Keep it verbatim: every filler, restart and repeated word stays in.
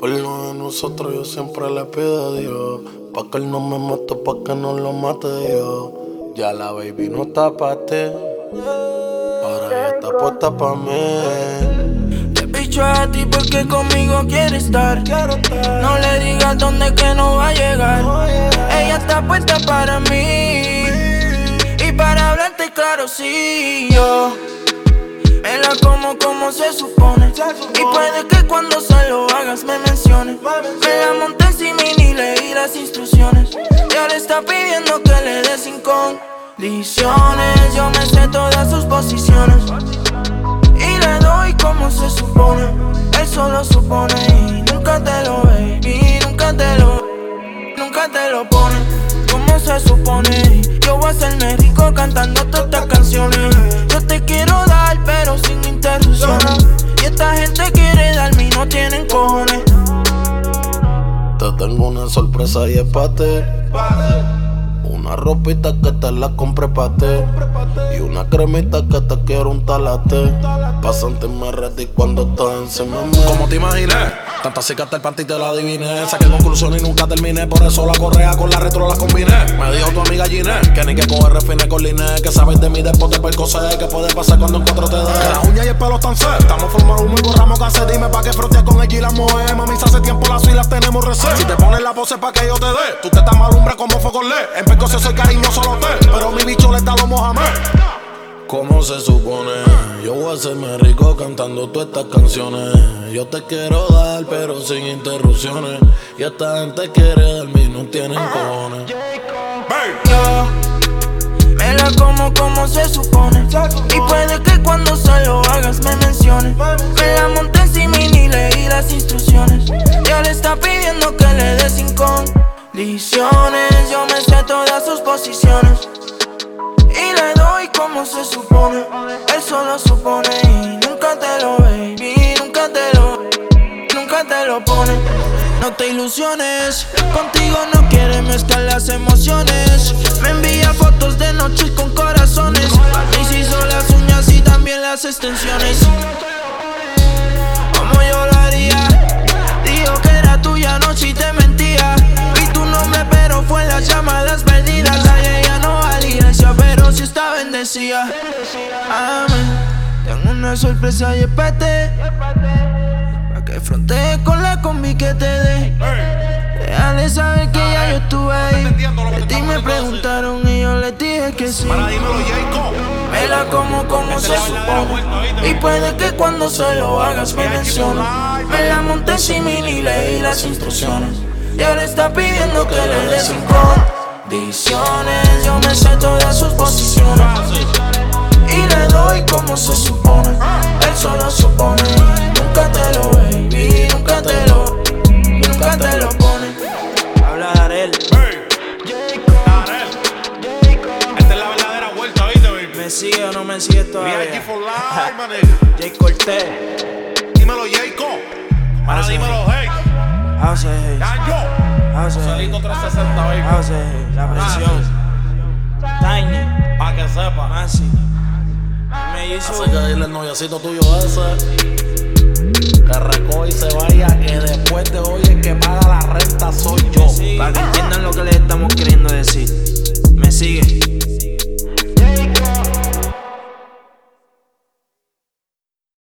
Por lo de nosotros yo siempre le pido a Dios, pa' que él no me mate, pa' que no lo mate yo. Ya la baby no está pa' ti, ahora ya está puesta pa' mí. Te picho a ti porque conmigo quiere estar. No le digas dónde que no va a llegar. Ella está puesta para mí, y para hablarte claro, sí, yo me la como como se supone. Y puede que cuando se lo hagas me menciones. Me la monté encima y ni leí las instrucciones. Y ahora está pidiendo que le dé sin condiciones. Yo me sé todas sus posiciones y le doy como se supone. Él solo supone y nunca te lo ve. Y nunca te lo, nunca te lo pone como se supone. Yo voy a hacerme rico cantando todas estas canciones. Yo te quiero dar pero sin interrupciones. Y esta gente quiere darme y no tienen cojones. Te tengo una sorpresa y es pa' ti. Una ropita que te la compré pa' ti, y una cremita que te quiero untar a ti, pa' sentirme ready cuando estás encima de mí. Como te imaginé, tanta cicatriz el panty te la adiviné. Saqué conclusión y nunca terminé, por eso la correa con la retro la combiné. Me dijo tu amiga Ginette que ni que coger refine con Liné, que sabes de mí después de percocé, que puede pasar cuando encuentro te dé. Que las uñas y el pelo están set, estamos formados muy borramos casi. Dime pa' que frontea con ella y la moe. Mami, hace tiempo las filas tenemos reset. Si te pones la pose pa' que yo te dé, tú te estás malumbra como foco le. En percocé soy cariñoso lo te, pero mi bicho le está lo Mohamed. ¿Cómo se supone? Yo voy a hacerme rico cantando todas estas canciones. Yo te quiero dar pero sin interrupciones, y esta gente quiere darme y no tienen cojones. Yo me la como como se supone, y puede que cuando se lo hagas me menciones. Me la monté encima y ni leí las instrucciones. Y ahora está pidiendo que le dé sin condiciones. Yo me sé todas sus posiciones y le doy como se supone. Él solo supone y nunca te lo ve. Y nunca te lo, nunca te lo pone. No te ilusiones, contigo no quiere mezclar las emociones. Me envía fotos de noche con corazones. Y se hizo las uñas y también las extensiones. Como yo lo haría, dijo que era tuya anoche y te mentía. Vi tu nombre pero fue en las llamadas perdidas. Ay, ella no valía esa, pero si está bendecida. Amén. Tengo una sorpresa y espérate, pa' que frontee con la combi que te dé. Déjale saber que ya yo estuve ahí. De ti me preguntaron y yo les dije que sí. Me la como como se supone, y puede que cuando se lo hagas me menciones. Me la monté encima y ni leí las instrucciones. Y ahora está pidiendo que le dé sin condiciones. Yo me sé todas sus posiciones y le doy como se supone. Él solo supone y nunca te lo ve. Y nunca te lo, nunca te lo pone. Habla de Arel. Esta es la verdadera vuelta, ¿viste, baby? ¿Me sigue o no me sigue todavía? Mira, G for life, mané. Jay Cortez. Dímelo, Jayco. Ahora dímelo, hey. House hey. Daño. House hey. Celito trescientos sesenta, baby. House hey. La presión. Tiny. Pa' que sepa. Masi. Me hizo. Así que dile al noviacito tuyo ese que recoge y se vaya, que después de hoy el que paga la renta soy yo. Para que entiendan lo que les estamos queriendo decir. Me sigue.